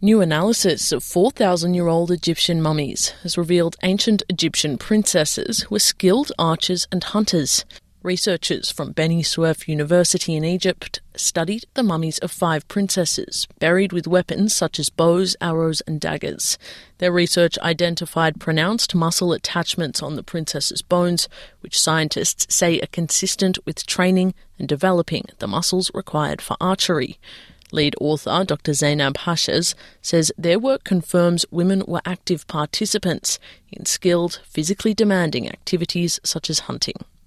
New analysis of 4,000-year-old Egyptian mummies has revealed ancient Egyptian princesses were skilled archers and hunters. Researchers from Beni Suef University in Egypt studied the mummies of 5 princesses, buried with weapons such as bows, arrows and daggers. Their research identified pronounced muscle attachments on the princesses' bones, which scientists say are consistent with training and developing the muscles required for archery. Lead author Dr. Zainab Hashez says their work confirms women were active participants in skilled, physically demanding activities such as hunting.